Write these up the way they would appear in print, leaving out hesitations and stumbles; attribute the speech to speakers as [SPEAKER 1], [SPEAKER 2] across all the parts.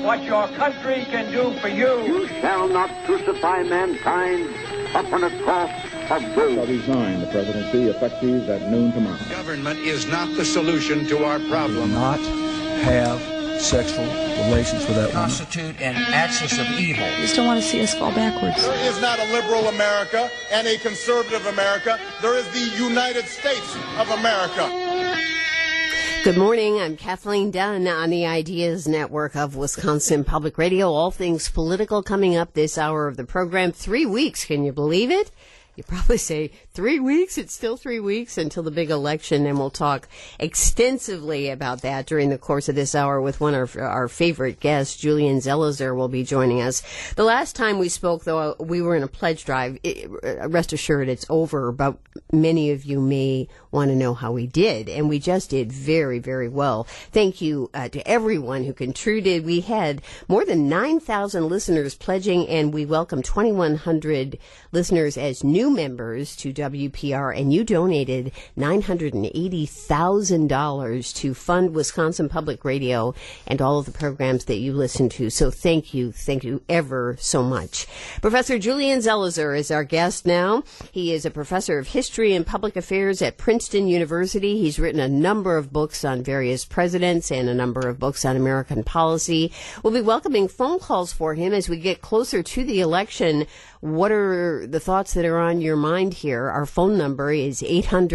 [SPEAKER 1] what your country can do for you.
[SPEAKER 2] You shall not crucify mankind upon a cross of gold.
[SPEAKER 3] I resign the presidency effective at noon tomorrow.
[SPEAKER 4] Government is not the solution to our problem.
[SPEAKER 5] Do not have sexual relations with that woman.
[SPEAKER 6] Constitute an axis of evil.
[SPEAKER 7] You just don't want to see us fall backwards.
[SPEAKER 8] There is not a liberal America and a conservative America. There is the United States of America.
[SPEAKER 9] Good morning. I'm Kathleen Dunn on the Ideas Network of Wisconsin Public Radio. All things political coming up this hour of the program. 3 weeks. Can you believe it? You probably say 3 weeks. It's still 3 weeks until the big election, and we'll talk extensively about that during the course of this hour with one of our favorite guests. Julian Zelizer will be joining us. The last time we spoke, though, we were in a pledge drive. Rest assured, it's over, but many of you may want to know how we did, and we just did very, very well. Thank you to everyone who contributed. We had more than 9,000 listeners pledging, and we welcomed 2,100 listeners as new members to WPR, and you donated $980,000 to fund Wisconsin Public Radio and all of the programs that you listen to. So thank you ever so much. Professor Julian Zelizer is our guest now. He is a professor of history and public affairs at Princeton University. He's written a number of books on various presidents and a number of books on American policy. We'll be welcoming phone calls for him as we get closer to the election. What are the thoughts that are on your mind here? Our phone number is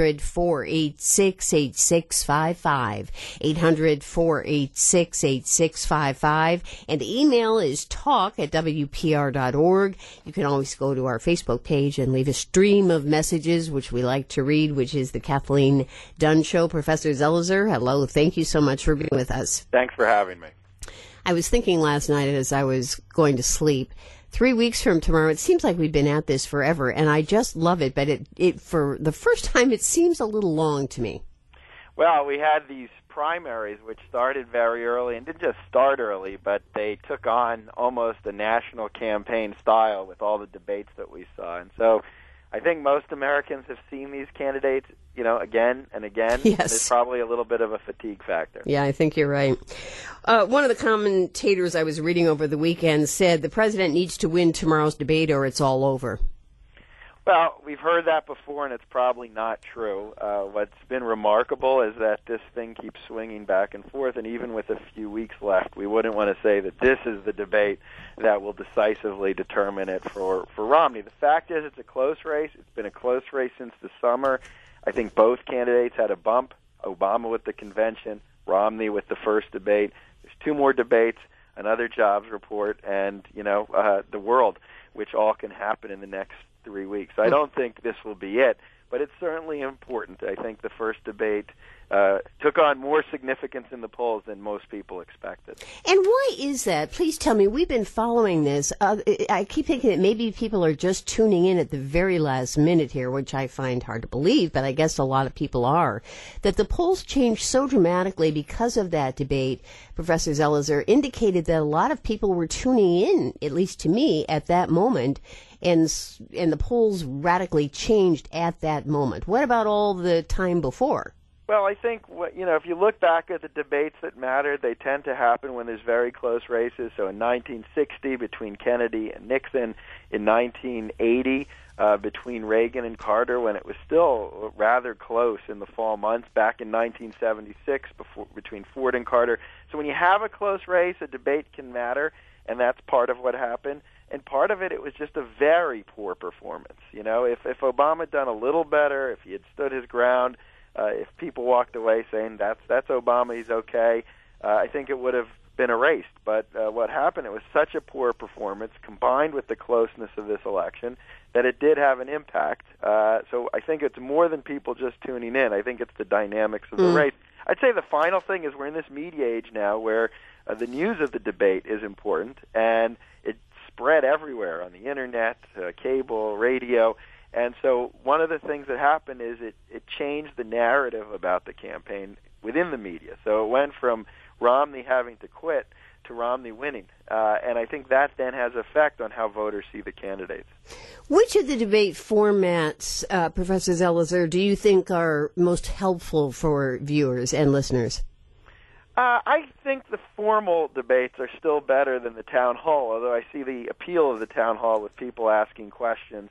[SPEAKER 9] 800-486-8655, 800-486-8655, and the email is talk@wpr.org. You can always go to our Facebook page and leave a stream of messages, which we like to read, which is the Kathleen Dunn Show. Professor Zelizer, hello. Thank you so much for being with us.
[SPEAKER 10] Thanks for having me.
[SPEAKER 9] I was thinking last night as I was going to sleep, 3 weeks from tomorrow, it seems like we've been at this forever, and I just love it, but it for the first time, it seems a little long to me.
[SPEAKER 10] Well, we had these primaries, which started very early, and didn't just start early, but they took on almost a national campaign style with all the debates that we saw. And so I think most Americans have seen these candidates, again and again.
[SPEAKER 9] Yes.
[SPEAKER 10] And there's probably a little bit of a fatigue factor.
[SPEAKER 9] Yeah, I think you're right. One of the commentators I was reading over the weekend said the president needs to win tomorrow's debate or it's all over.
[SPEAKER 10] Well, we've heard that before, and it's probably not true. What's been remarkable is that this thing keeps swinging back and forth, and even with a few weeks left, we wouldn't want to say that this is the debate that will decisively determine it for Romney. The fact is it's a close race. It's been a close race since the summer. I think both candidates had a bump, Obama with the convention, Romney with the first debate. There's two more debates, another jobs report, and, the world, which all can happen in the next 3 weeks. I don't think this will be it, but it's certainly important. I think the first debate took on more significance in the polls than most people expected.
[SPEAKER 9] And why is that? Please tell me. We've been following this. I keep thinking that maybe people are just tuning in at the very last minute here, which I find hard to believe, but I guess a lot of people are, that the polls changed so dramatically because of that debate. Professor Zelizer indicated that a lot of people were tuning in, at least to me, at that moment, and the polls radically changed at that moment. What about all the time before?
[SPEAKER 10] Well, I think, if you look back at the debates that mattered, they tend to happen when there's very close races. So in 1960, between Kennedy and Nixon, in 1980, between Reagan and Carter, when it was still rather close in the fall months, back in 1976, between Ford and Carter. So when you have a close race, a debate can matter, and that's part of what happened. And part of it was just a very poor performance. If Obama had done a little better, if he had stood his ground, if people walked away saying that's Obama, he's okay, I think it would have been erased. But what happened, it was such a poor performance combined with the closeness of this election that it did have an impact. So I think it's more than people just tuning in. I think it's the dynamics of the race. I'd say the final thing is we're in this media age now where the news of the debate is important, and it spread everywhere on the internet, cable, radio. And so one of the things that happened is it changed the narrative about the campaign within the media. So it went from Romney having to quit to Romney winning. And I think that then has effect on how voters see the candidates.
[SPEAKER 9] Which of the debate formats, Professor Zelizer, do you think are most helpful for viewers and listeners?
[SPEAKER 10] I think the formal debates are still better than the town hall, although I see the appeal of the town hall with people asking questions.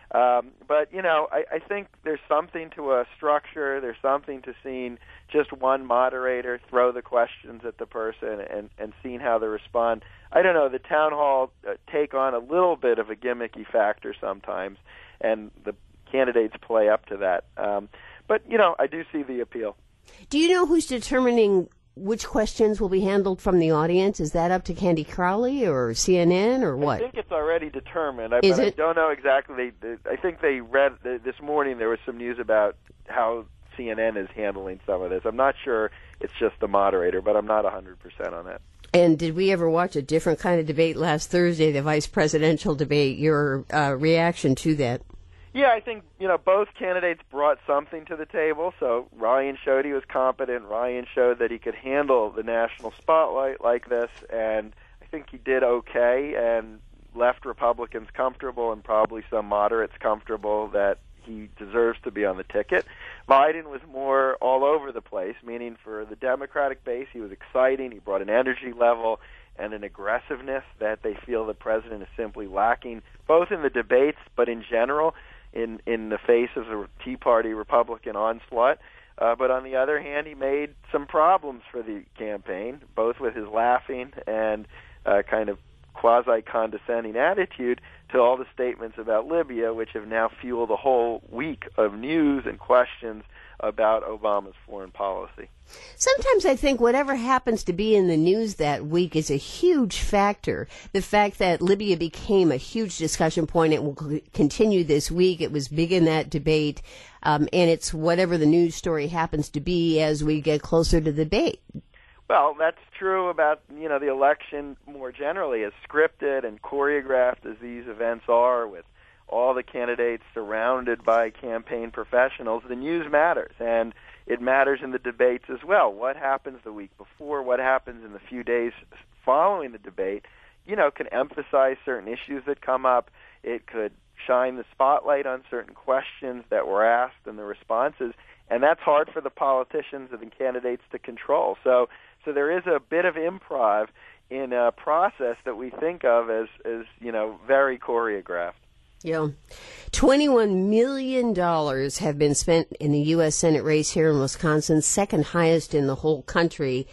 [SPEAKER 10] But, I think there's something to a structure. There's something to seeing just one moderator throw the questions at the person and seeing how they respond. I don't know. The town hall take on a little bit of a gimmicky factor sometimes, and the candidates play up to that. But, I do see the appeal.
[SPEAKER 9] Do you know who's determining which questions will be handled from the audience? Is that up to Candy Crowley or CNN or what?
[SPEAKER 10] I think it's already determined.
[SPEAKER 9] Is it?
[SPEAKER 10] I don't know exactly. I think they read this morning there was some news about how CNN is handling some of this. I'm not sure it's just the moderator, but I'm not 100% on that.
[SPEAKER 9] And did we ever watch a different kind of debate last Thursday, the vice presidential debate? Your reaction to that?
[SPEAKER 10] Yeah, I think, both candidates brought something to the table. So Ryan showed he was competent. Ryan showed that he could handle the national spotlight like this, and I think he did okay and left Republicans comfortable and probably some moderates comfortable that he deserves to be on the ticket. Biden was more all over the place, meaning for the Democratic base, he was exciting. He brought an energy level and an aggressiveness that they feel the president is simply lacking, both in the debates but in general, in the face of the Tea Party Republican onslaught. But on the other hand, he made some problems for the campaign, both with his laughing and kind of quasi-condescending attitude to all the statements about Libya, which have now fueled a whole week of news and questions about Obama's foreign policy.
[SPEAKER 9] Sometimes I think whatever happens to be in the news that week is a huge factor. The fact that Libya became a huge discussion point, it will continue this week. It was big in that debate, and it's whatever the news story happens to be as we get closer to the debate.
[SPEAKER 10] Well, that's true about, the election more generally. As scripted and choreographed as these events are, with all the candidates surrounded by campaign professionals, the news matters, and it matters in the debates as well. What happens the week before, what happens in the few days following the debate, can emphasize certain issues that come up. It could shine the spotlight on certain questions that were asked and the responses, and that's hard for the politicians and the candidates to control. So there is a bit of improv in a process that we think of as very choreographed.
[SPEAKER 9] Yeah. $21 million have been spent in the U.S. Senate race here in Wisconsin, second highest in the whole country.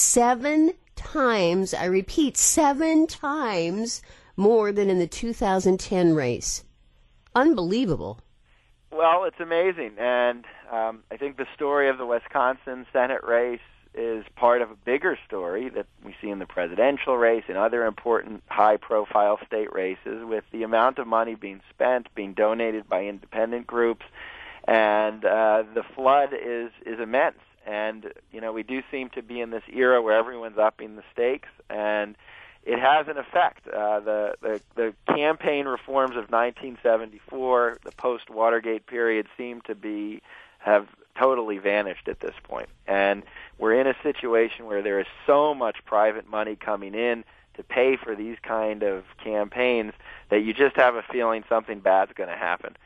[SPEAKER 9] 7 times, I repeat, 7 times more than in the 2010 race. Unbelievable.
[SPEAKER 10] Well, it's amazing. And I think the story of the Wisconsin Senate race is part of a bigger story that we see in the presidential race and other important high-profile state races, with the amount of money being spent, being donated by independent groups, and the flood is immense. And, we do seem to be in this era where everyone's upping the stakes, and it has an effect. The campaign reforms of 1974, the post-Watergate period, seem to have totally vanished at this point. And we're in a situation where there is so much private money coming in to pay for these kind of campaigns that you just have a feeling something bad's going to happen,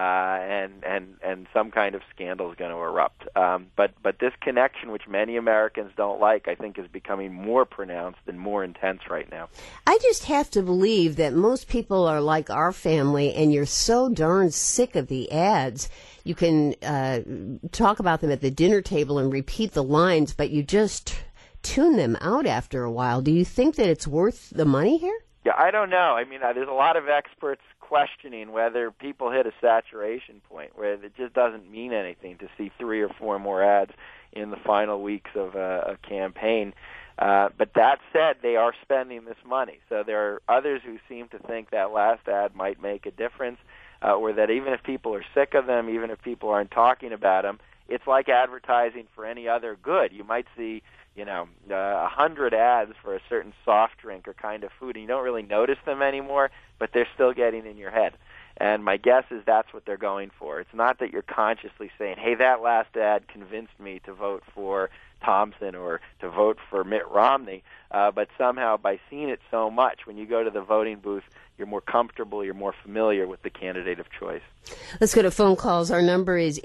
[SPEAKER 10] and some kind of scandal is going to erupt. But this connection, which many Americans don't like, I think is becoming more pronounced and more intense right now.
[SPEAKER 9] I just have to believe that most people are like our family, and you're so darn sick of the ads. You can talk about them at the dinner table and repeat the lines, but you just tune them out after a while. Do you think that it's worth the money here?
[SPEAKER 10] Yeah, I don't know. I mean, there's a lot of experts questioning whether people hit a saturation point where it just doesn't mean anything to see 3 or 4 more ads in the final weeks of a campaign. But that said, they are spending this money. So there are others who seem to think that last ad might make a difference, or that even if people are sick of them, even if people aren't talking about them, it's like advertising for any other good. You might see 100 ads for a certain soft drink or kind of food, and you don't really notice them anymore, but they're still getting in your head. And my guess is that's what they're going for. It's not that you're consciously saying, hey, that last ad convinced me to vote for Thompson or to vote for Mitt Romney. But somehow by seeing it so much, when you go to the voting booth, you're more comfortable, you're more familiar with the candidate of choice.
[SPEAKER 9] Let's go to phone calls. Our number is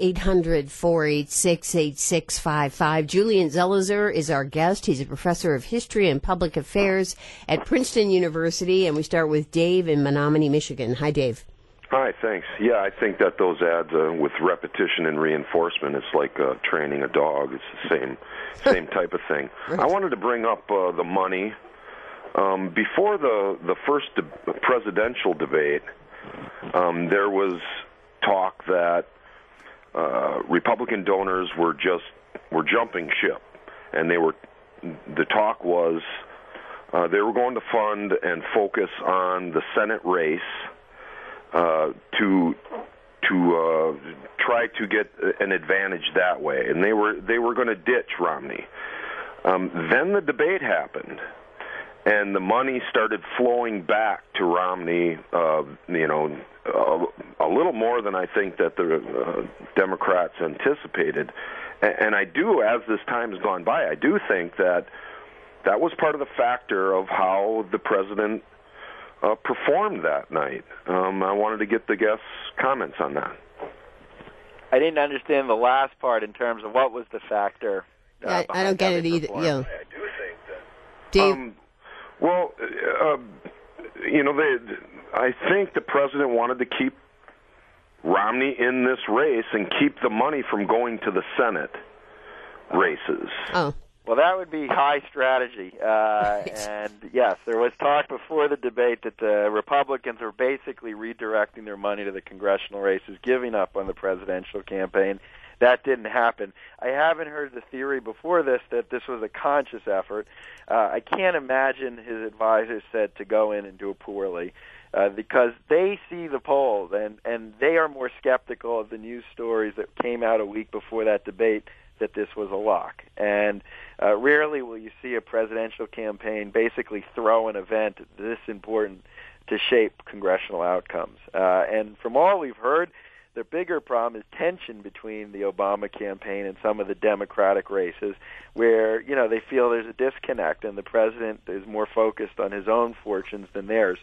[SPEAKER 9] 800-486-8655. Julian Zelizer is our guest. He's a professor of history and public affairs at Princeton University, and we start with Dave in Menominee, Michigan. Hi, Dave.
[SPEAKER 11] Hi, thanks. Yeah, I think that those ads with repetition and reinforcement, it's like training a dog. It's the same type of thing. Right. I wanted to bring up the money. Before the first presidential debate, there was talk that Republican donors were jumping ship, and the talk was they were going to fund and focus on the Senate race to try to get an advantage that way, and they were going to ditch Romney. Then the debate happened. And the money started flowing back to Romney, a little more than I think that the Democrats anticipated. And I do, as this time has gone by, I do think that was part of the factor of how the president performed that night. I wanted to get the guests' comments on that.
[SPEAKER 10] I didn't understand the last part in terms of what was the factor.
[SPEAKER 9] I don't get it either. Yeah.
[SPEAKER 11] I do think that.
[SPEAKER 9] Dave?
[SPEAKER 11] Well, I think the president wanted to keep Romney in this race and keep the money from going to the Senate races.
[SPEAKER 9] Oh.
[SPEAKER 10] Well, that would be high strategy. And, yes, there was talk before the debate that the Republicans were basically redirecting their money to the congressional races, giving up on the presidential campaign. That didn't happen. I haven't heard the theory before this that this was a conscious effort. I can't imagine his advisors said to go in and do it poorly because they see the polls, and they are more skeptical of the news stories that came out a week before that debate that this was a lock. And rarely will you see a presidential campaign basically throw an event this important to shape congressional outcomes. And from all we've heard, the bigger problem is tension between the Obama campaign and some of the Democratic races where, they feel there's a disconnect and the president is more focused on his own fortunes than theirs.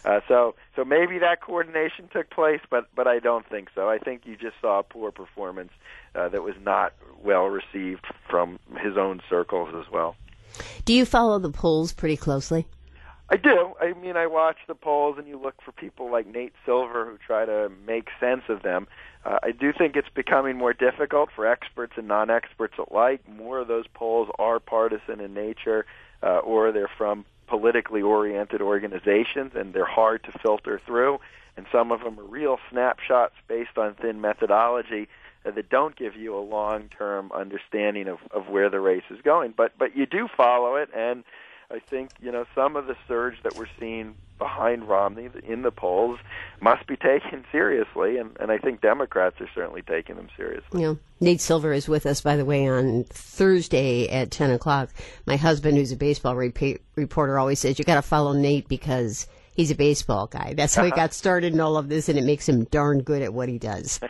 [SPEAKER 10] So maybe that coordination took place, but I don't think so. I think you just saw a poor performance that was not well received from his own circles as well.
[SPEAKER 9] Do you follow the polls pretty closely?
[SPEAKER 10] I do. I mean, I watch the polls, and you look for people like Nate Silver who try to make sense of them. I do think it's becoming more difficult for experts and non-experts alike. More of those polls are partisan in nature, or they're from politically oriented organizations, and they're hard to filter through. And some of them are real snapshots based on thin methodology that don't give you a long-term understanding of where the race is going. But you do follow it, and I think, some of the surge that we're seeing behind Romney in the polls must be taken seriously, and I think Democrats are certainly taking them seriously.
[SPEAKER 9] Yeah. Nate Silver is with us, by the way, on Thursday at 10 o'clock. My husband, who's a baseball reporter, always says, you got to follow Nate because he's a baseball guy. That's how he got started in all of this, and it makes him darn good at what he does.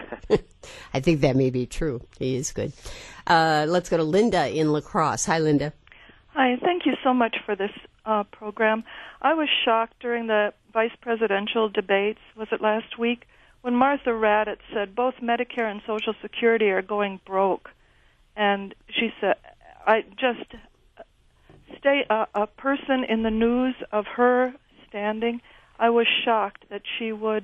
[SPEAKER 9] I think that may be true. He is good. Let's go to Linda in La Crosse. Hi, Linda.
[SPEAKER 12] Hi, thank you so much for this program. I was shocked during the vice presidential debates, was it last week, when Martha Raddatz said both Medicare and Social Security are going broke. And she said, I just stay a person in the news of her standing, I was shocked that she would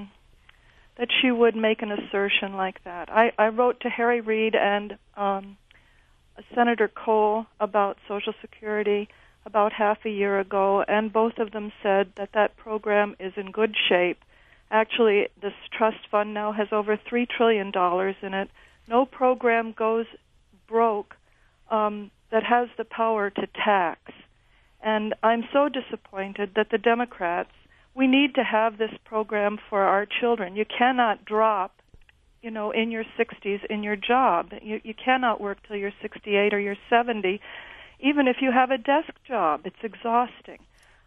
[SPEAKER 12] make an assertion like that. I wrote to Harry Reid and Senator Cole about Social Security about half a year ago, and both of them said that program is in good shape. Actually, this trust fund now has over $3 trillion in it. No program goes broke that has the power to tax. And I'm so disappointed that the Democrats, we need to have this program for our children. You cannot drop in your 60s in your job. You cannot work till you're 68 or you're 70, even if you have a desk job. It's exhausting.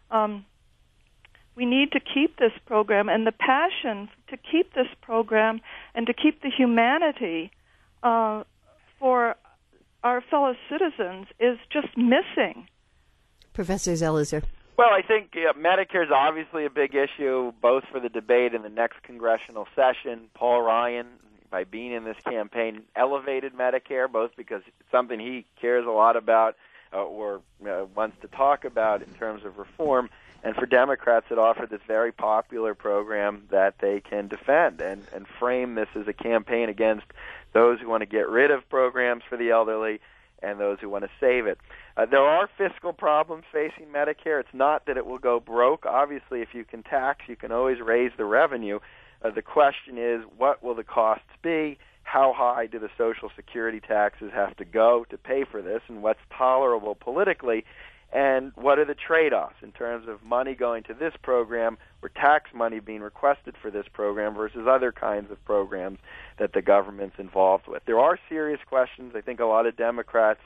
[SPEAKER 12] We need to keep this program, and the passion to keep this program and to keep the humanity for our fellow citizens is just missing.
[SPEAKER 9] Professor Zelizer.
[SPEAKER 10] Well, I think Medicare is obviously a big issue, both for the debate in the next congressional session. Paul Ryan, by being in this campaign, elevated Medicare, both because it's something he cares a lot about or wants to talk about in terms of reform, and for Democrats it offered this very popular program that they can defend and frame this as a campaign against those who want to get rid of programs for the elderly and those who want to save it. There are fiscal problems facing Medicare. It's not that it will go broke. Obviously, if you can tax, you can always raise the revenue. The question is, what will the costs be? How high do the Social Security taxes have to go to pay for this, and what's tolerable politically? And what are the trade-offs in terms of money going to this program or tax money being requested for this program versus other kinds of programs that the government's involved with? There are serious questions. I think a lot of Democrats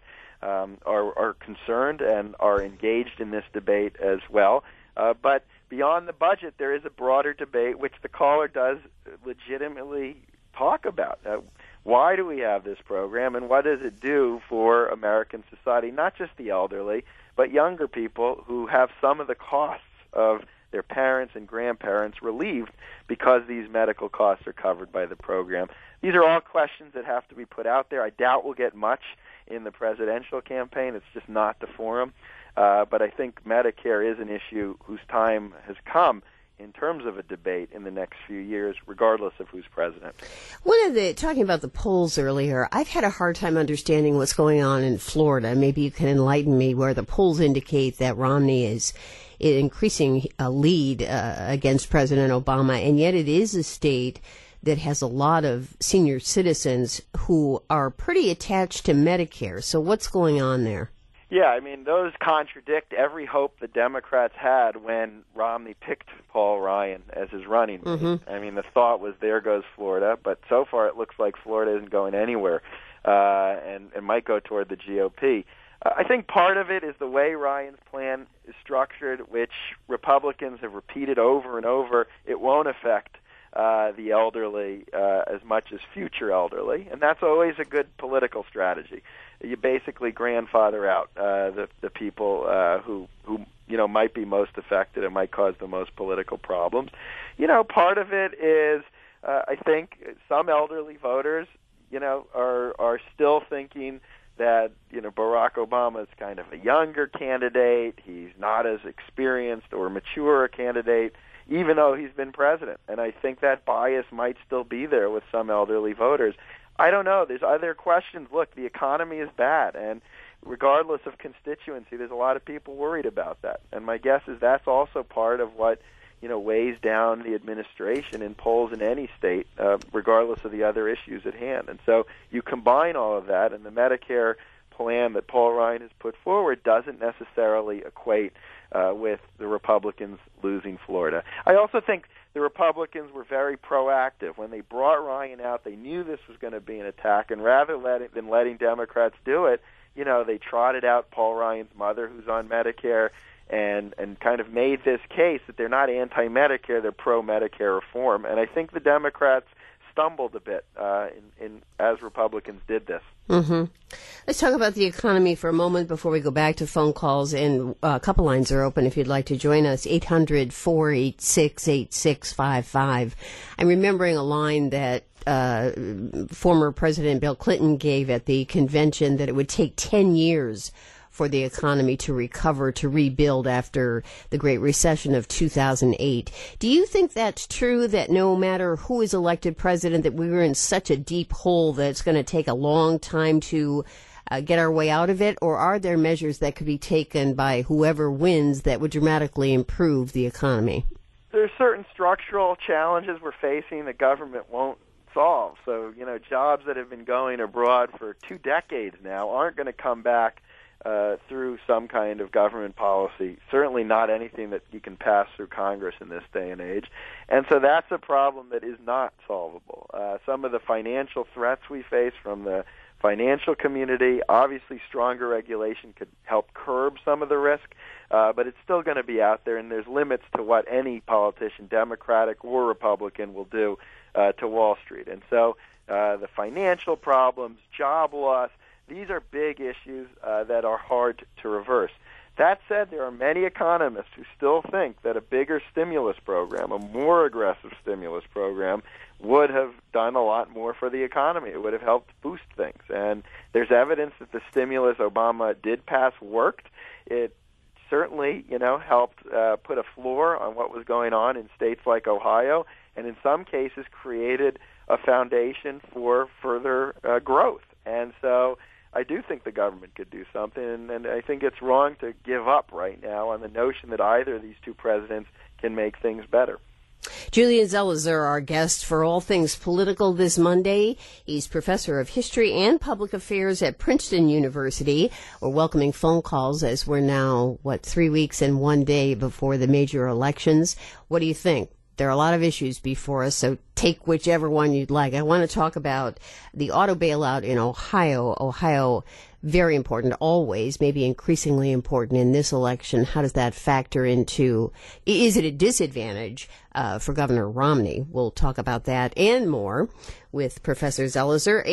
[SPEAKER 10] are concerned and are engaged in this debate as well. But beyond the budget, there is a broader debate, which the caller does legitimately talk about. Why do we have this program, and what does it do for American society, not just the elderly, but younger people who have some of the costs of their parents and grandparents relieved because these medical costs are covered by the program. These are all questions that have to be put out there. I doubt we'll get much in the presidential campaign. It's just not the forum. But I think Medicare is an issue whose time has come in terms of a debate in the next few years, regardless of who's president.
[SPEAKER 9] Talking about the polls earlier, I've had a hard time understanding what's going on in Florida. Maybe you can enlighten me, where the polls indicate that Romney is increasing a lead against President Obama, and yet it is a state that has a lot of senior citizens who are pretty attached to Medicare. So what's going on there?
[SPEAKER 10] Yeah, I mean, those contradict every hope the Democrats had when Romney picked Paul Ryan as his running mate. Mm-hmm. I mean, the thought was, there goes Florida, but so far it looks like Florida isn't going anywhere and might go toward the GOP. I think part of it is the way Ryan's plan is structured, which Republicans have repeated over and over. It won't affect the elderly as much as future elderly, and that's always a good political strategy. You basically grandfather out the people who might be most affected and might cause the most political problems. Part of it is I think some elderly voters are still thinking that Barack Obama is kind of a younger candidate. He's not as experienced or mature a candidate, even though he's been president. And I think that bias might still be there with some elderly voters. I don't know. There's other questions. Look, the economy is bad, and regardless of constituency, there's a lot of people worried about that. And my guess is that's also part of what weighs down the administration in polls in any state, regardless of the other issues at hand. And so you combine all of that, and the Medicare plan that Paul Ryan has put forward doesn't necessarily equate with the Republicans losing Florida. I also think the Republicans were very proactive. When they brought Ryan out, they knew this was going to be an attack, and rather than letting Democrats do it, they trotted out Paul Ryan's mother, who's on Medicare, and kind of made this case that they're not anti-Medicare, they're pro-Medicare reform. And I think the Democrats stumbled a bit as Republicans did this.
[SPEAKER 9] Mm-hmm. Let's talk about the economy for a moment before we go back to phone calls, and a couple lines are open if you'd like to join us, 800-486-8655. I'm remembering a line that former President Bill Clinton gave at the convention, that it would take 10 years for the economy to recover, to rebuild after the Great Recession of 2008. Do you think that's true, that no matter who is elected president, that we were in such a deep hole that it's going to take a long time to get our way out of it? Or are there measures that could be taken by whoever wins that would dramatically improve the economy?
[SPEAKER 10] There are certain structural challenges we're facing that government won't solve. So, jobs that have been going abroad for 2 decades now aren't going to come back through some kind of government policy, certainly not anything that you can pass through Congress in this day and age. And so that's a problem that is not solvable. Some of the financial threats we face from the financial community, obviously stronger regulation could help curb some of the risk, but it's still going to be out there, and there's limits to what any politician, Democratic or Republican, will do to Wall Street. And so the financial problems, job loss, these are big issues that are hard to reverse. That said, there are many economists who still think that a bigger stimulus program, a more aggressive stimulus program, would have done a lot more for the economy. It would have helped boost things. And there's evidence that the stimulus Obama did pass worked. It certainly, helped put a floor on what was going on in states like Ohio, and in some cases created a foundation for further growth. And so I do think the government could do something, and I think it's wrong to give up right now on the notion that either of these two presidents can make things better.
[SPEAKER 9] Julian Zelizer, our guest for All Things Political this Monday. He's professor of history and public affairs at Princeton University. We're welcoming phone calls as we're now, 3 weeks and 1 day before the major elections. What do you think? There are a lot of issues before us, so take whichever one you'd like. I want to talk about the auto bailout in Ohio. Ohio, very important always, maybe increasingly important in this election. How does that factor into, is it a disadvantage for Governor Romney? We'll talk about that and more with Professor Zelizer.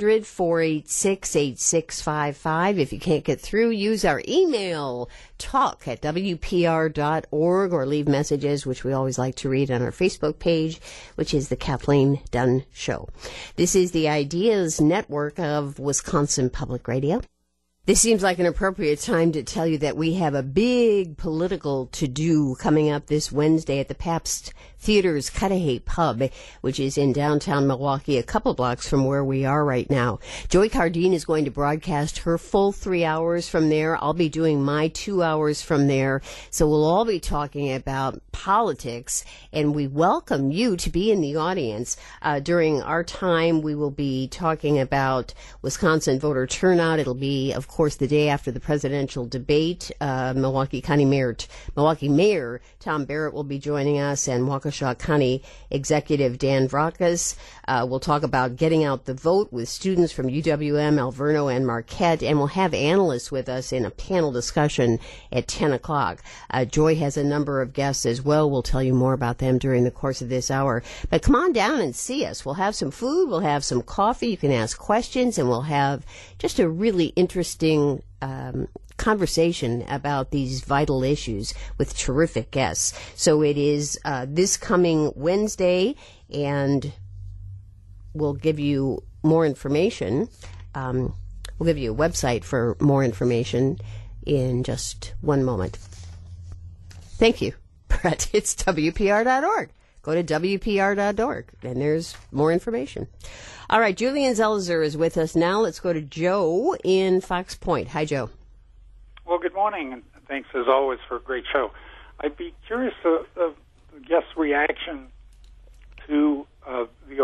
[SPEAKER 9] 800-486-8655. If you can't get through, use our email, talk@wpr.org, or leave messages, which we always like to read on our Facebook page, which is the Kathleen Dunn Show. This is the Ideas Network of Wisconsin Public Radio. This seems like an appropriate time to tell you that we have a big political to-do coming up this Wednesday at the Pabst Theater's Cudahy Pub, which is in downtown Milwaukee, a couple blocks from where we are right now. Joy Cardine is going to broadcast her full 3 hours from there. I'll be doing my 2 hours from there. So we'll all be talking about politics, and we welcome you to be in the audience. During our time, we will be talking about Wisconsin voter turnout. It'll be, of course, the day after the presidential debate. Milwaukee Mayor Tom Barrett will be joining us, and Waukesha County Executive Dan Vracas. We'll talk about getting out the vote with students from UWM, Alverno, and Marquette, and we'll have analysts with us in a panel discussion at 10 o'clock. Joy has a number of guests as well. We'll tell you more about them during the course of this hour. But come on down and see us. We'll have some food, we'll have some coffee, you can ask questions, and we'll have just a really interesting conversation about these vital issues with terrific guests. So it is this coming Wednesday, and we'll give you more information. We'll give you a website for more information in just one moment. Thank you, Brett. It's WPR.org. Go to WPR.org, and there's more information. All right, Julian Zelizer is with us now. Let's go to Joe in Fox Point. Hi, Joe.
[SPEAKER 13] Well, good morning, and thanks as always for a great show. I'd be curious of the guest's reaction to the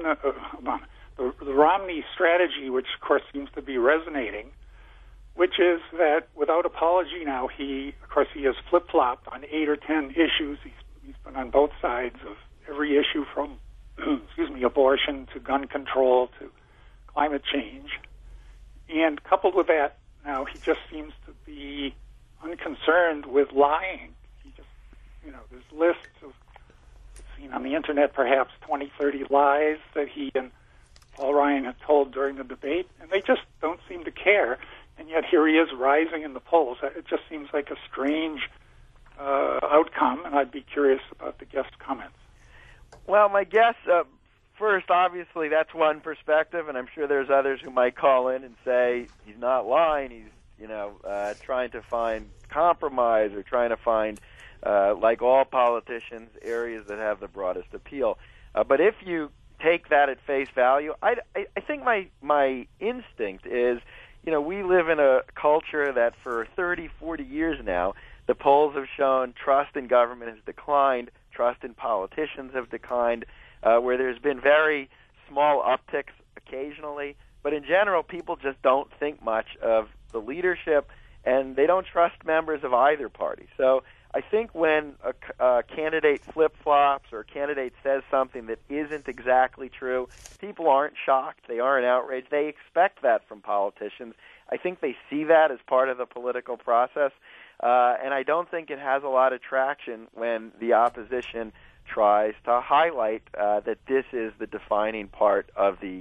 [SPEAKER 13] Romney strategy, which of course seems to be resonating, which is that without apology now, he has flip-flopped on 8 or 10 issues. He's been on both sides of every issue from abortion to gun control to climate change. And coupled with that, now he just seems to be unconcerned with lying. He just, there's lists of, seen on the internet, perhaps 20, 30 lies that he and Paul Ryan have told during the debate, and they just don't seem to care. And yet here he is rising in the polls. It just seems like a strange outcome, and I'd be curious about the guest's comments.
[SPEAKER 10] Well, my guess, first, obviously, that's one perspective, and I'm sure there's others who might call in and say he's not lying. He's, trying to find compromise or trying to find, like all politicians, areas that have the broadest appeal. But if you take that at face value, I think my instinct is, we live in a culture that for 30, 40 years now, the polls have shown trust in government has declined, trust in politicians have declined, where there's been very small upticks occasionally. But in general, people just don't think much of the leadership, and they don't trust members of either party. So I think when a candidate flip-flops or a candidate says something that isn't exactly true, people aren't shocked. They aren't outraged. They expect that from politicians. I think they see that as part of the political process. And I don't think it has a lot of traction when the opposition tries to highlight that this is the defining part of the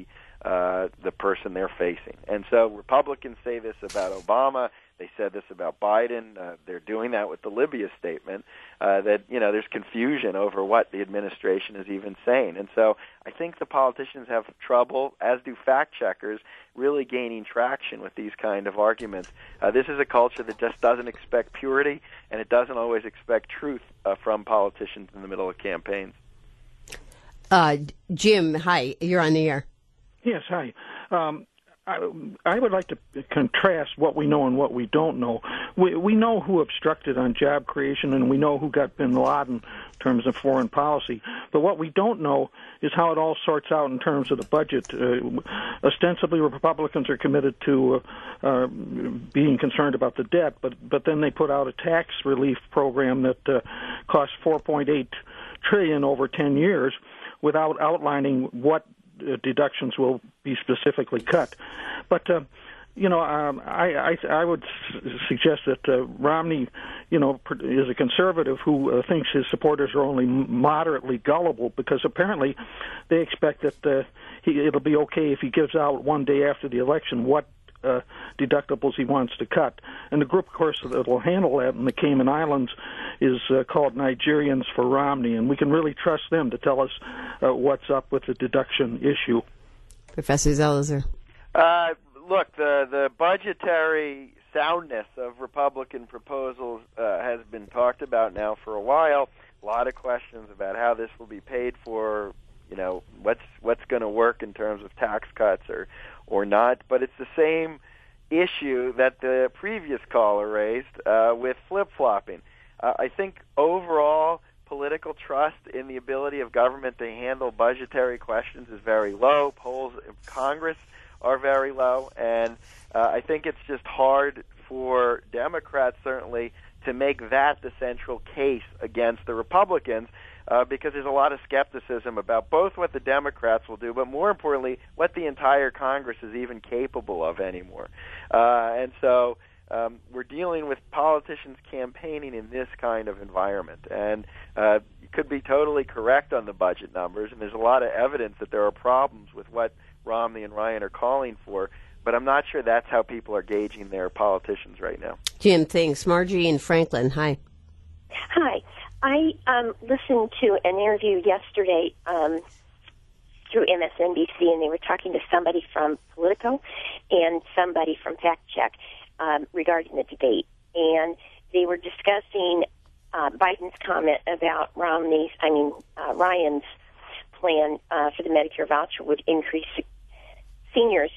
[SPEAKER 10] the person they're facing. And so Republicans say this about Obama. They said this about Biden. They're doing that with the Libya statement, that, there's confusion over what the administration is even saying. And so I think the politicians have trouble, as do fact-checkers, really gaining traction with these kind of arguments. This is a culture that just doesn't expect purity, and it doesn't always expect truth from politicians in the middle of campaigns.
[SPEAKER 9] Jim, hi. You're on the air.
[SPEAKER 14] Yes, hi. I would like to contrast what we know and what we don't know. We know who obstructed on job creation, and we know who got bin Laden in terms of foreign policy. But what we don't know is how it all sorts out in terms of the budget. Ostensibly, Republicans are committed to being concerned about the debt, but then they put out a tax relief program that costs $4.8 trillion over 10 years without outlining what deductions will be specifically cut. But, I would suggest that Romney, is a conservative who thinks his supporters are only moderately gullible, because apparently they expect that it'll be okay if he gives out one day after the election what deductibles he wants to cut. And the group, of course, that will handle that in the Cayman Islands is called Nigerians for Romney, and we can really trust them to tell us what's up with the deduction issue.
[SPEAKER 9] Professor Zelizer.
[SPEAKER 10] Look, the budgetary soundness of Republican proposals has been talked about now for a while. A lot of questions about how this will be paid for, what's going to work in terms of tax cuts or not. But it's the same issue that the previous caller raised with flip-flopping. I think overall political trust in the ability of government to handle budgetary questions is very low. Polls in Congress are very low, and I think it's just hard for Democrats, certainly, to make that the central case against the Republicans, because there's a lot of skepticism about both what the Democrats will do, but more importantly, what the entire Congress is even capable of anymore. And so we're dealing with politicians campaigning in this kind of environment. And you could be totally correct on the budget numbers, and there's a lot of evidence that there are problems with what Romney and Ryan are calling for, but I'm not sure that's how people are gauging their politicians right now.
[SPEAKER 9] Jim, thanks. Margie in Franklin, hi.
[SPEAKER 15] Hi. I listened to an interview yesterday through MSNBC, and they were talking to somebody from Politico and somebody from Fact Check regarding the debate. And they were discussing Biden's comment about Ryan's plan for the Medicare voucher would increase seniors'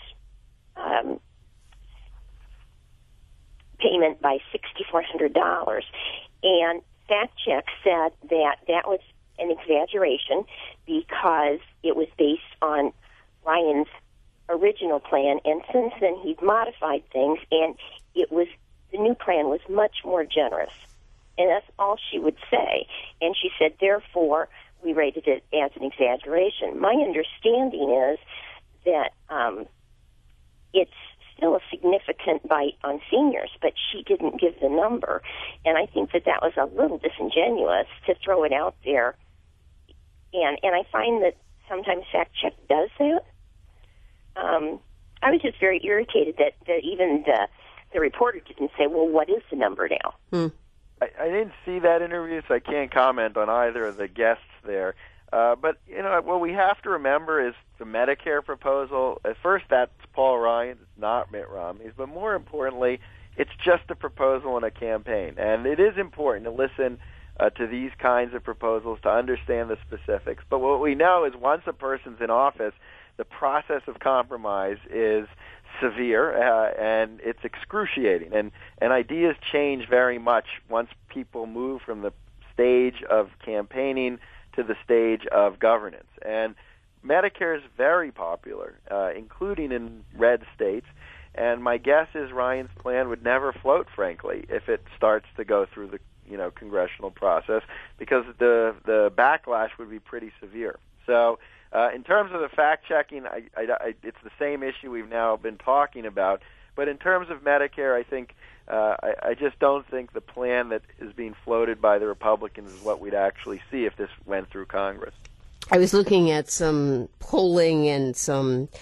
[SPEAKER 15] payment by $6,400. And Fact Check said that was an exaggeration because it was based on Ryan's original plan, and since then he's modified things, and the new plan was much more generous. And that's all she would say. And she said, therefore, we rated it as an exaggeration. My understanding is that it's still a significant bite on seniors, but she didn't give the number. And I think that was a little disingenuous to throw it out there. And I find that sometimes Fact Check does that. I was just very irritated that even the reporter didn't say, well, what is the number now?
[SPEAKER 10] I didn't see that interview, so I can't comment on either of the guests there. But, what we have to remember is the Medicare proposal. At first, that's Paul Ryan's, not Mitt Romney's. But more importantly, it's just a proposal in a campaign. And it is important to listen to these kinds of proposals to understand the specifics. But what we know is once a person's in office, the process of compromise is severe, and it's excruciating. And ideas change very much once people move from the stage of campaigning to the stage of governance. And Medicare is very popular, including in red states. And my guess is Ryan's plan would never float, frankly, if it starts to go through the congressional process, because the backlash would be pretty severe. So in terms of the fact-checking, it's the same issue we've now been talking about. But in terms of Medicare, I think I just don't think the plan that is being floated by the Republicans is what we'd actually see if this went through Congress.
[SPEAKER 9] I was looking at some polling and some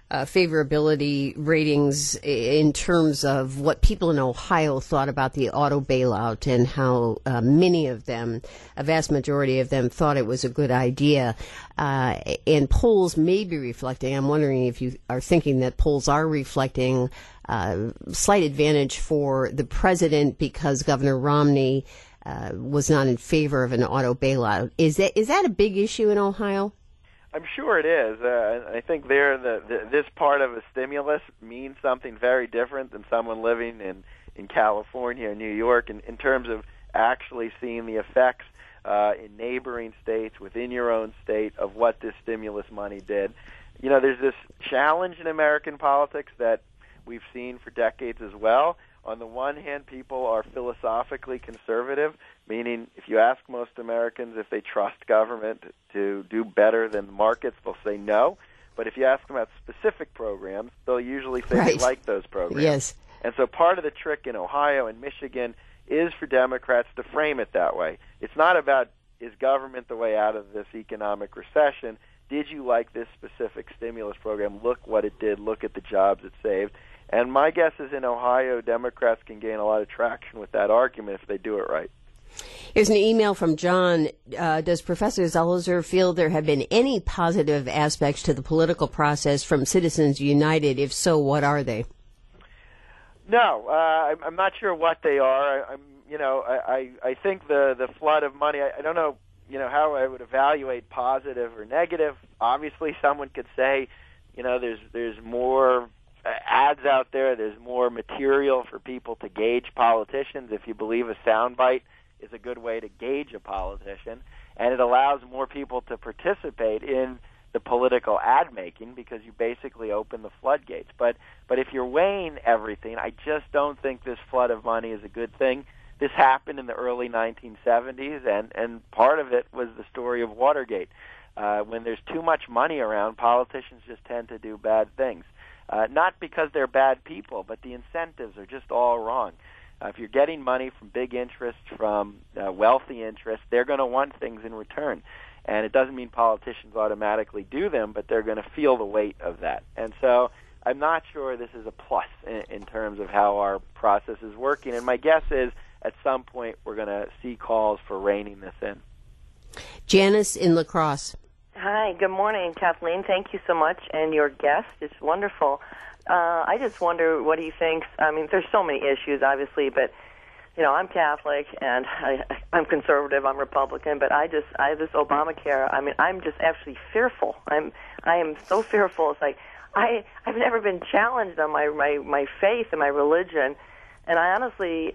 [SPEAKER 9] favorability ratings in terms of what people in Ohio thought about the auto bailout and how many of them, a vast majority of them, thought it was a good idea. And polls may be reflecting, I'm wondering if you are thinking that polls are reflecting slight advantage for the president because Governor Romney was not in favor of an auto bailout. Is that a big issue in Ohio?
[SPEAKER 10] I'm sure it is. I think this part of a stimulus means something very different than someone living in California or New York in terms of actually seeing the effects in neighboring states, within your own state, of what this stimulus money did. You know, there's this challenge in American politics that we've seen for decades as well. On the one hand, people are philosophically conservative, meaning if you ask most Americans if they trust government to do better than the markets, they'll say no. But if you ask them about specific programs, they'll usually say they like those programs.
[SPEAKER 9] Yes.
[SPEAKER 10] And so part of the trick in Ohio and Michigan is for Democrats to frame it that way. It's not about, is government the way out of this economic recession? Did you like this specific stimulus program? Look what it did. Look at the jobs it saved. And my guess is in Ohio, Democrats can gain a lot of traction with that argument if they do it right.
[SPEAKER 9] Here's an email from John. Does Professor Zelizer feel there have been any positive aspects to the political process from Citizens United? If so, what are they?
[SPEAKER 10] No, I'm not sure what they are. I think the flood of money, I don't know, how I would evaluate positive or negative. Obviously, someone could say, there's more ads out there, there's more material for people to gauge politicians. If you believe a soundbite is a good way to gauge a politician, and it allows more people to participate in the political ad making because you basically open the floodgates. But if you're weighing everything, I just don't think this flood of money is a good thing. This happened in the early 1970s, and part of it was the story of Watergate. When there's too much money around, politicians just tend to do bad things. Not because they're bad people, but the incentives are just all wrong. If you're getting money from big interests, from wealthy interests, they're going to want things in return. And it doesn't mean politicians automatically do them, but they're going to feel the weight of that. And so I'm not sure this is a plus in terms of how our process is working. And my guess is at some point we're going to see calls for reining this in.
[SPEAKER 9] Janice in La Crosse.
[SPEAKER 16] Hi, good morning, Kathleen. Thank you so much, and your guest is wonderful. I just wonder, what do you think? I mean, there's so many issues, obviously, but I'm Catholic and I'm conservative. I'm Republican, but I have this Obamacare. I mean, I'm just actually fearful. I am so fearful. It's like I've never been challenged on my faith and my religion. And I honestly,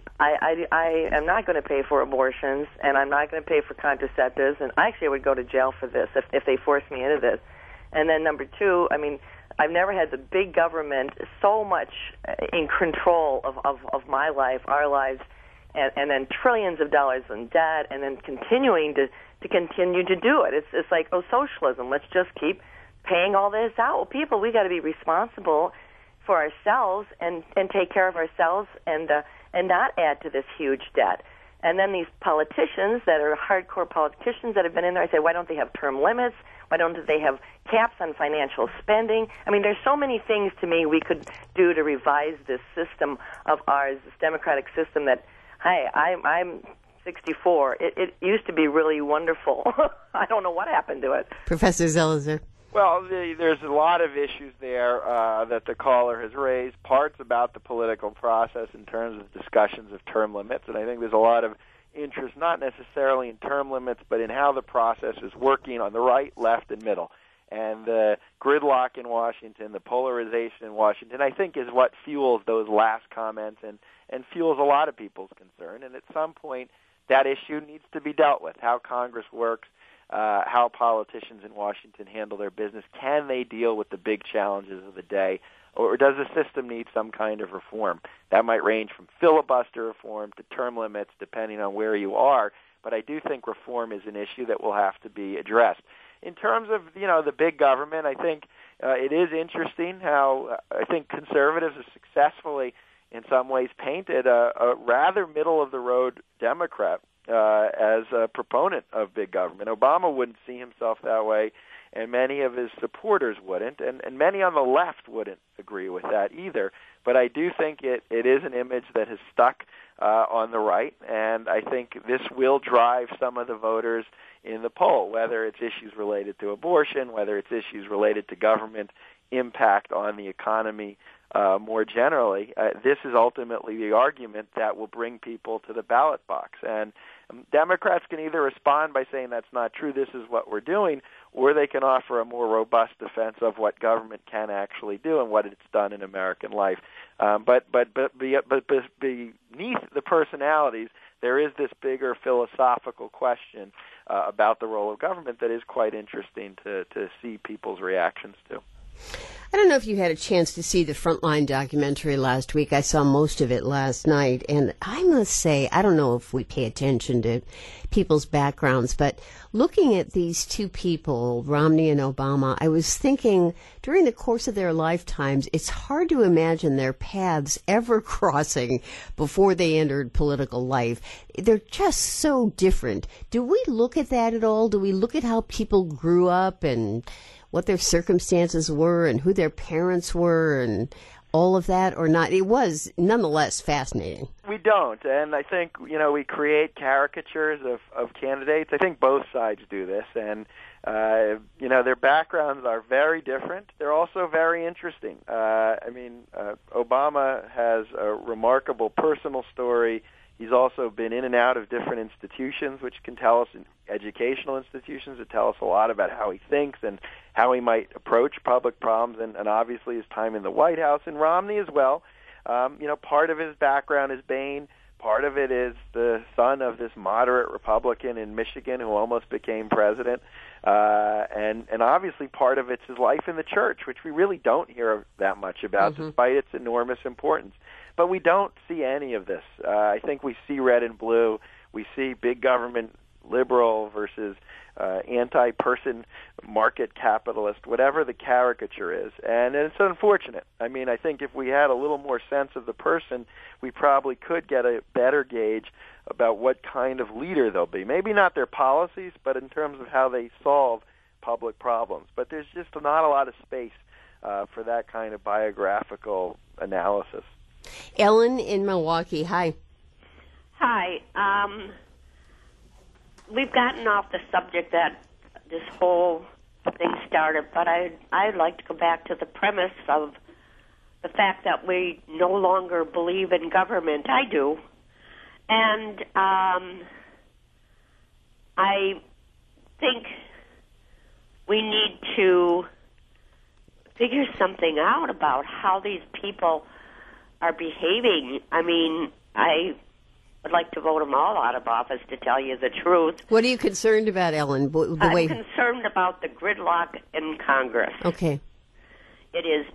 [SPEAKER 16] I am not going to pay for abortions, and I'm not going to pay for contraceptives, and actually I would go to jail for this if they force me into this. And then number two, I mean, I've never had the big government so much in control of my life, our lives, and then trillions of dollars in debt, and then continuing to continue to do it. It's like, socialism. Let's just keep paying all this out. Well, people, we got to be responsible for ourselves and take care of ourselves and not add to this huge debt. And then these politicians that are hardcore politicians that have been in there, I say, why don't they have term limits? Why don't they have caps on financial spending? I mean, there's so many things to me we could do to revise this system of ours, this democratic system that, hey, I'm 64. It used to be really wonderful. I don't know what happened to it.
[SPEAKER 9] Professor Zelizer.
[SPEAKER 10] Well, there's a lot of issues there that the caller has raised, parts about the political process in terms of discussions of term limits, and I think there's a lot of interest not necessarily in term limits, but in how the process is working on the right, left, and middle. And the gridlock in Washington, the polarization in Washington, I think is what fuels those last comments and fuels a lot of people's concern. And at some point, that issue needs to be dealt with, how Congress works, how politicians in Washington handle their business. Can they deal with the big challenges of the day, or does the system need some kind of reform? That might range from filibuster reform to term limits, depending on where you are, but I do think reform is an issue that will have to be addressed. In terms of, the big government, I think it is interesting how I think conservatives have successfully, in some ways, painted a rather middle-of-the-road Democrat as a proponent of big government. Obama wouldn't see himself that way, and many of his supporters wouldn't, and many on the left wouldn't agree with that either. But I do think it is an image that has stuck on the right, and I think this will drive some of the voters in the poll, whether it's issues related to abortion, whether it's issues related to government impact on the economy more generally. This is ultimately the argument that will bring people to the ballot box. And Democrats can either respond by saying that's not true, this is what we're doing, or they can offer a more robust defense of what government can actually do and what it's done in American life. But beneath the personalities, there is this bigger philosophical question about the role of government that is quite interesting to see people's reactions to.
[SPEAKER 9] I don't know if you had a chance to see the Frontline documentary last week. I saw most of it last night, and I must say, I don't know if we pay attention to people's backgrounds, but looking at these two people, Romney and Obama, I was thinking during the course of their lifetimes, it's hard to imagine their paths ever crossing before they entered political life. They're just so different. Do we look at that at all? Do we look at how people grew up and what their circumstances were and who their parents were and all of that, or not? It was nonetheless fascinating.
[SPEAKER 10] We don't, and I think, we create caricatures of candidates. I think both sides do this, and, their backgrounds are very different. They're also very interesting. Obama has a remarkable personal story. He's also been in and out of different institutions, which can tell us, educational institutions, that tell us a lot about how he thinks and how he might approach public problems, and obviously his time in the White House. And Romney as well. Part of his background is Bain. Part of it is the son of this moderate Republican in Michigan who almost became president. And obviously part of it's his life in the church, which we really don't hear that much about, despite its enormous importance. But we don't see any of this. I think we see red and blue. We see big government liberal versus anti-person market capitalist, whatever the caricature is. And it's unfortunate. I think if we had a little more sense of the person, we probably could get a better gauge about what kind of leader they'll be. Maybe not their policies, but in terms of how they solve public problems. But there's just not a lot of space for that kind of biographical analysis.
[SPEAKER 9] Ellen in Milwaukee, hi.
[SPEAKER 17] Hi. We've gotten off the subject that this whole thing started, but I'd like to go back to the premise of the fact that we no longer believe in government. I do. And I think we need to figure something out about how these people are behaving. I would like to vote them all out of office, to tell you the truth.
[SPEAKER 9] What are you concerned about, Ellen?
[SPEAKER 17] I'm concerned about the gridlock in Congress.
[SPEAKER 9] Okay.
[SPEAKER 17] It's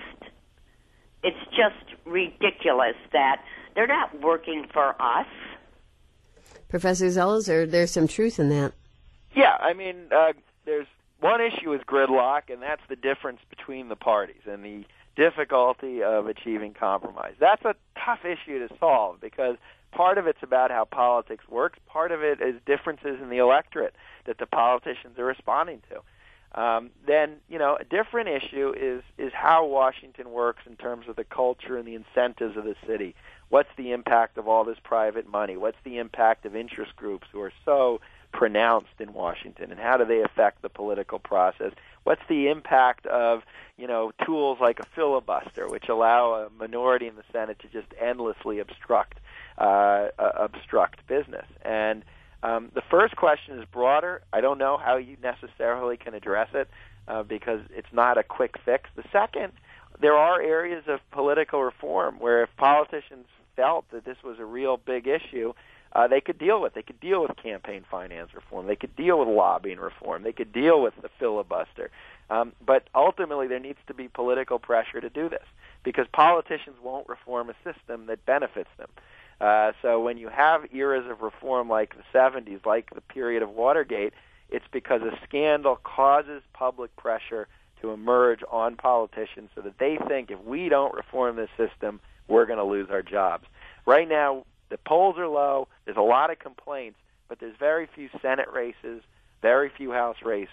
[SPEAKER 17] just ridiculous that they're not working for us.
[SPEAKER 9] Professor Zeller, there's some truth in that.
[SPEAKER 10] Yeah, there's one issue with gridlock, and that's the difference between the parties and the difficulty of achieving compromise. That's a tough issue to solve because part of it's about how politics works. Part of it is differences in the electorate that the politicians are responding to. Then, a different issue is how Washington works in terms of the culture and the incentives of the city. What's the impact of all this private money? What's the impact of interest groups who are so pronounced in Washington, and how do they affect the political process? What's the impact of, tools like a filibuster, which allow a minority in the Senate to just endlessly obstruct business? And the first question is broader. I don't know how you necessarily can address it because it's not a quick fix. The second, there are areas of political reform where if politicians felt that this was a real big issue, they could deal with. They could deal with campaign finance reform. They could deal with lobbying reform. They could deal with the filibuster. But ultimately, there needs to be political pressure to do this because politicians won't reform a system that benefits them. So when you have eras of reform like the 70s, like the period of Watergate, it's because a scandal causes public pressure to emerge on politicians so that they think if we don't reform this system, we're going to lose our jobs. Right now, the polls are low. There's a lot of complaints, but there's very few Senate races, very few House races,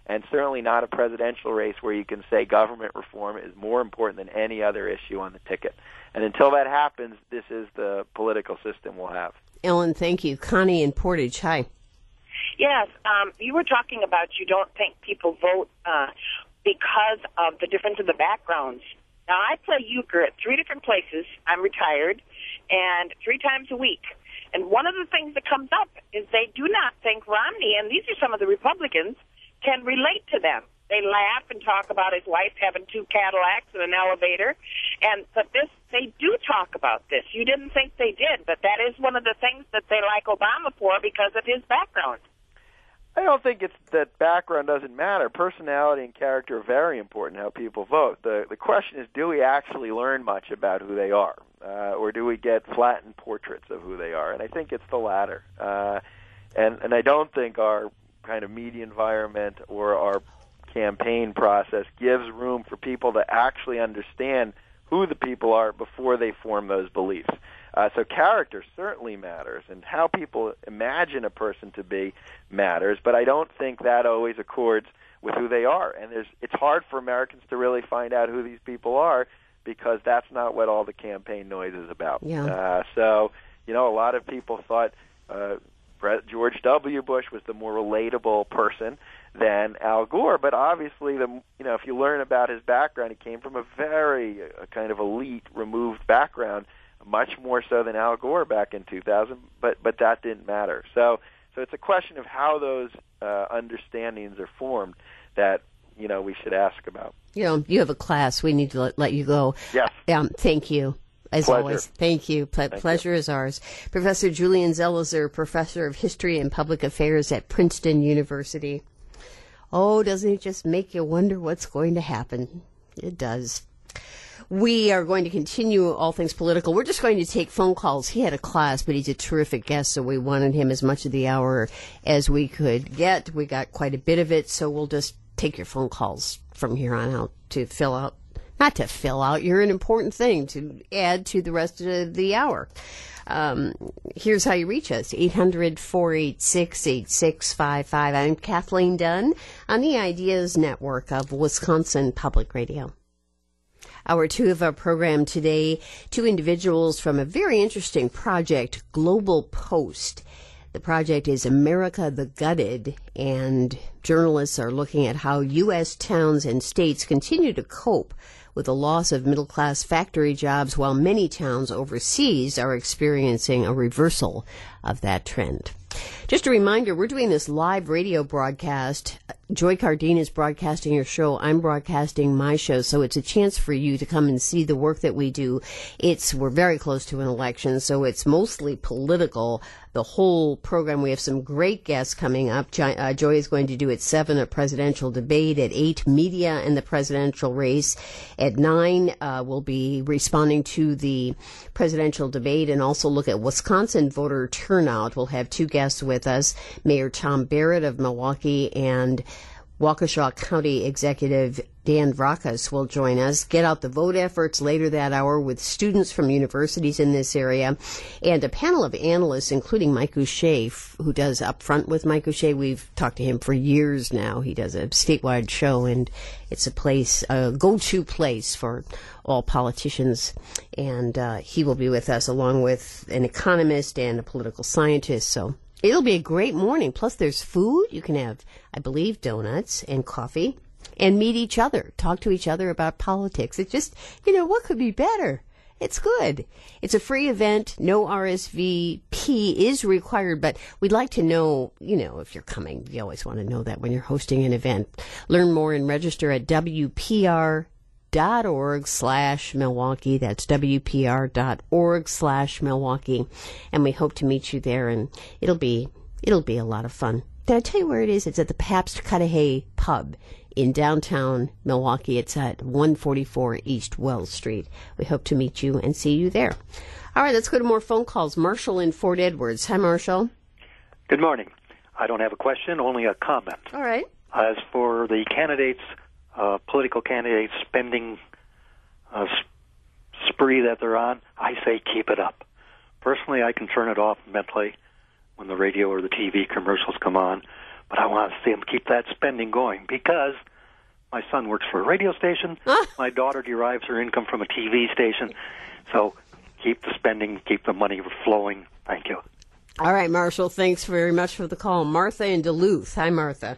[SPEAKER 10] and certainly not a presidential race where you can say government reform is more important than any other issue on the ticket. And until that happens, this is the political system we'll have.
[SPEAKER 9] Ellen, thank you. Connie in Portage, hi.
[SPEAKER 18] Yes, you were talking about you don't think people vote because of the difference in the backgrounds. Now, I play euchre at 3 different places. I'm retired, and 3 times a week. And one of the things that comes up is they do not think Romney, and these are some of the Republicans, can relate to them. They laugh and talk about his wife having 2 Cadillacs and an elevator, but they do talk about this. You didn't think they did, but that is one of the things that they like Obama for because of his background.
[SPEAKER 10] I don't think it's that background doesn't matter. Personality and character are very important in how people vote. The question is, do we actually learn much about who they are, or do we get flattened portraits of who they are? And I think it's the latter. And I don't think our kind of media environment or our campaign process gives room for people to actually understand who the people are before they form those beliefs. So character certainly matters, and how people imagine a person to be matters, but I don't think that always accords with who they are. And it's hard for Americans to really find out who these people are because that's not what all the campaign noise is about.
[SPEAKER 9] Yeah.
[SPEAKER 10] So, a lot of people thought George W. Bush was the more relatable person than Al Gore, but obviously, if you learn about his background, he came from a very kind of elite, removed background, much more so than Al Gore back in 2000, but that didn't matter. So it's a question of how those understandings are formed that we should ask about.
[SPEAKER 9] You have a class. We need to let you go.
[SPEAKER 10] Yes.
[SPEAKER 9] Thank you. As
[SPEAKER 10] Pleasure.
[SPEAKER 9] always, thank you. Pleasure is ours. Professor Julian Zelizer, Professor of History and Public Affairs at Princeton University. Oh, doesn't it just make you wonder what's going to happen? It does. We are going to continue all things political. We're just going to take phone calls. He had a class, but he's a terrific guest, so we wanted him as much of the hour as we could get. We got quite a bit of it, so we'll just take your phone calls from here on out to fill out. Not to fill out. You're an important thing to add to the rest of the hour. Here's how you reach us. 800-486-8655. I'm Kathleen Dunn on the Ideas Network of Wisconsin Public Radio. Hour 2 of our program today, 2 individuals from a very interesting project, Global Post. The project is America the Gutted, and journalists are looking at how U.S. towns and states continue to cope with the loss of middle-class factory jobs, while many towns overseas are experiencing a reversal of that trend. Just a reminder, we're doing this live radio broadcast. Joy Cardine is broadcasting her show. I'm broadcasting my show, so it's a chance for you to come and see the work that we do. We're very close to an election, so it's mostly political. The whole program, we have some great guests coming up. Joy is going to do at 7 a presidential debate, at 8 media and the presidential race. At 9, we'll be responding to the presidential debate and also look at Wisconsin voter turnout. We'll have 2 guests with us, Mayor Tom Barrett of Milwaukee and Waukesha County Executive Dan Vracas will join us. Get out the vote efforts later that hour with students from universities in this area, and a panel of analysts, including Mike O'Shea, who does Upfront with Mike O'Shea. We've talked to him for years now. He does a statewide show, and it's a go-to place for all politicians. And he will be with us along with an economist and a political scientist. So it'll be a great morning. Plus, there's food. You can have, I believe, donuts and coffee and meet each other, talk to each other about politics. It's just, what could be better? It's good. It's a free event. No RSVP is required, but we'd like to know, if you're coming. You always want to know that when you're hosting an event. Learn more and register at WPR.org/Milwaukee. That's WPR.org/Milwaukee. And we hope to meet you there, and it'll be a lot of fun. Did I tell you where it is? It's at the Pabst Cudahy Pub in downtown Milwaukee. It's at 144 East Wells Street. We hope to meet you and see you there. All right, let's go to more phone calls. Marshall in Fort Edwards. Hi, Marshall.
[SPEAKER 19] Good morning. I don't have a question, only a comment.
[SPEAKER 9] All right.
[SPEAKER 19] As for the candidates, political candidates spending spree that they're on, I say keep it up. Personally, I can turn it off mentally when the radio or the TV commercials come on, but I want to see them keep that spending going because my son works for a radio station. My daughter derives her income from a TV station. So keep the spending, keep the money flowing. Thank you.
[SPEAKER 9] All right, Marshall, thanks very much for the call. Martha in Duluth. Hi, Martha.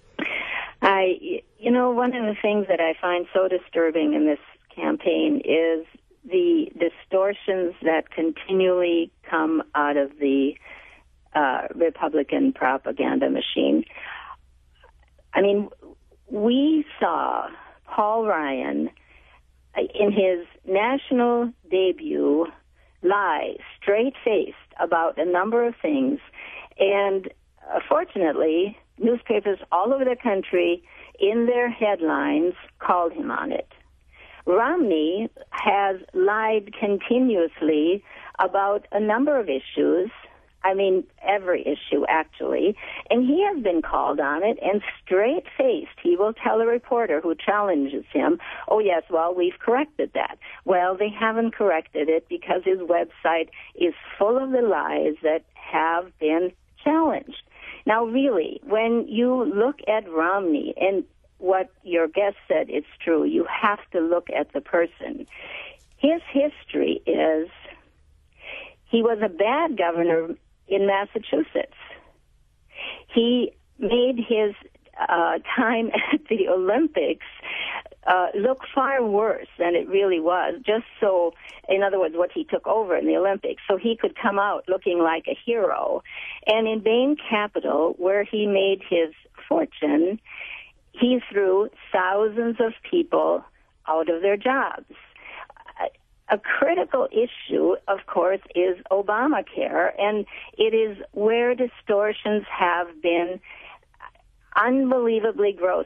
[SPEAKER 20] One of the things that I find so disturbing in this campaign is the distortions that continually come out of the Republican propaganda machine. I mean, we saw Paul Ryan in his national debut lie straight-faced about a number of things, and fortunately, newspapers all over the country in their headlines called him on it. Romney has lied continuously about a number of issues, I mean, every issue, actually, and he has been called on it, and straight-faced, he will tell a reporter who challenges him, oh, yes, well, we've corrected that. Well, they haven't corrected it because his website is full of the lies that have been challenged. Now, really, when you look at Romney, and what your guest said, it's true, you have to look at the person. His history is he was a bad governor in Massachusetts. He made his time at the Olympics look far worse than it really was, just so, in other words, what he took over in the Olympics, so he could come out looking like a hero. And in Bain Capital, where he made his fortune, he threw thousands of people out of their jobs. A critical issue, of course, is Obamacare, and it is where distortions have been unbelievably gross.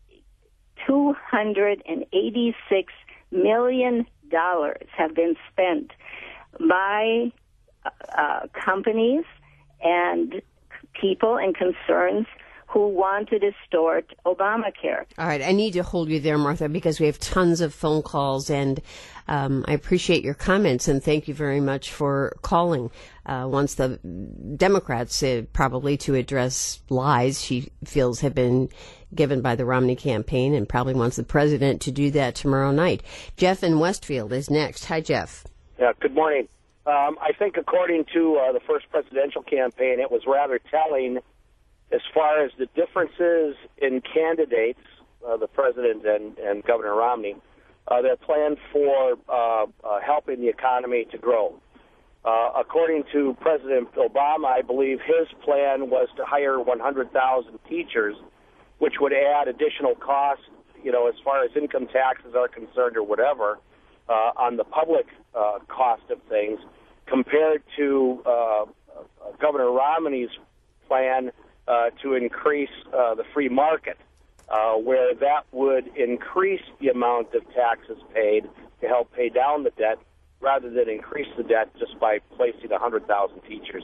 [SPEAKER 20] $286 million have been spent by companies and people and concerns who want to distort Obamacare.
[SPEAKER 9] All right, I need to hold you there, Martha, because we have tons of phone calls, and I appreciate your comments, and thank you very much for calling. Once the Democrats, probably to address lies she feels have been given by the Romney campaign, and probably wants the president to do that tomorrow night. Jeff in Westfield is next. Hi, Jeff.
[SPEAKER 21] Yeah, good morning. I think according to the first presidential campaign, it was rather telling as far as the differences in candidates, the president and Governor Romney, their plan for helping the economy to grow. According to President Obama, I believe his plan was to hire 100,000 teachers, which would add additional costs, as far as income taxes are concerned or whatever, on the public cost of things, compared to Governor Romney's plan to increase the free market, where that would increase the amount of taxes paid to help pay down the debt rather than increase the debt just by placing 100,000 teachers.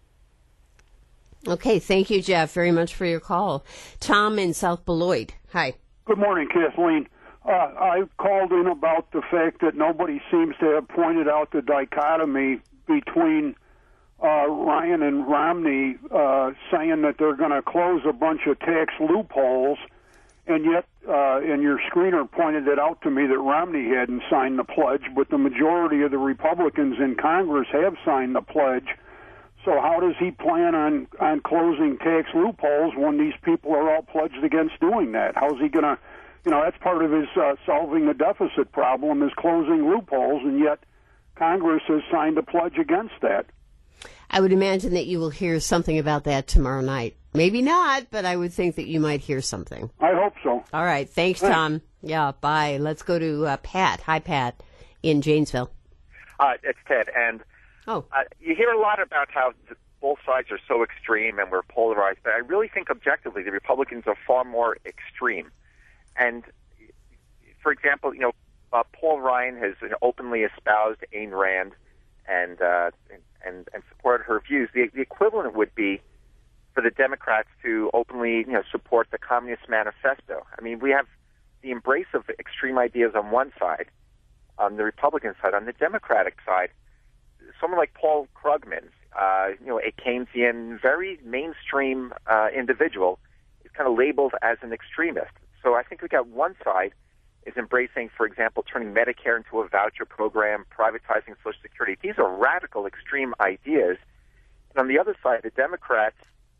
[SPEAKER 9] Okay, thank you, Jeff, very much for your call. Tom in South Beloit. Hi.
[SPEAKER 22] Good morning, Kathleen. I called in about the fact that nobody seems to have pointed out the dichotomy between Ryan and Romney saying that they're going to close a bunch of tax loopholes, and yet, and your screener pointed it out to me that Romney hadn't signed the pledge, but the majority of the Republicans in Congress have signed the pledge. So how does he plan on closing tax loopholes when these people are all pledged against doing that? How's he going to, that's part of his solving the deficit problem is closing loopholes, and yet Congress has signed a pledge against that.
[SPEAKER 9] I would imagine that you will hear something about that tomorrow night. Maybe not, but I would think that you might hear something.
[SPEAKER 22] I hope so.
[SPEAKER 9] All right. Thanks, Tom. Yeah, bye. Let's go to Pat. Hi, Pat, in Janesville.
[SPEAKER 23] It's Ted. And you hear a lot about how both sides are so extreme and we're polarized, but I really think objectively the Republicans are far more extreme. And, for example, Paul Ryan has openly espoused Ayn Rand and supported her views. The equivalent would be for the Democrats to openly, support the Communist Manifesto. I mean, we have the embrace of extreme ideas on one side, on the Republican side. On the Democratic side, someone like Paul Krugman, a Keynesian, very mainstream individual, is kind of labeled as an extremist. So I think we got one side is embracing, for example, turning Medicare into a voucher program, privatizing Social Security. These are radical, extreme ideas. And on the other side, the Democrats,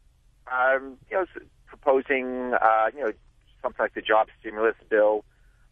[SPEAKER 23] proposing, something like the job stimulus bill,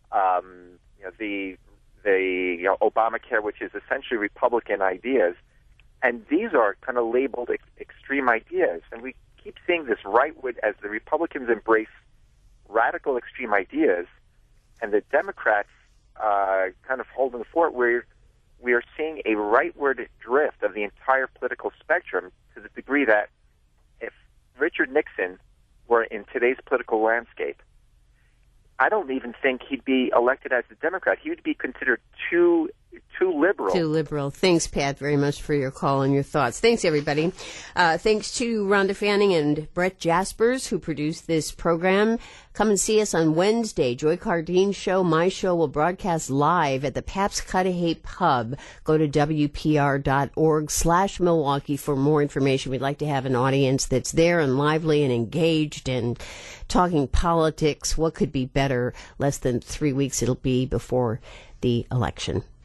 [SPEAKER 23] the Obamacare, which is essentially Republican ideas. And these are kind of labeled extreme ideas. And we keep seeing this rightward as the Republicans embrace radical extreme ideas, and the Democrats kind of holding the fort, where we are seeing a rightward drift of the entire political spectrum to the degree that if Richard Nixon were in today's political landscape, I don't even think he'd be elected as a Democrat. He would be considered too liberal.
[SPEAKER 9] Too liberal. Thanks, Pat, very much for your call and your thoughts. Thanks, everybody. Thanks to Rhonda Fanning and Brett Jaspers, who produced this program. Come and see us on Wednesday. Joy Cardine's show, my show, will broadcast live at the Pabst Cudahy Pub. Go to WPR.org/Milwaukee for more information. We'd like to have an audience that's there and lively and engaged and talking politics. What could be better? Less than 3 weeks it'll be before the election.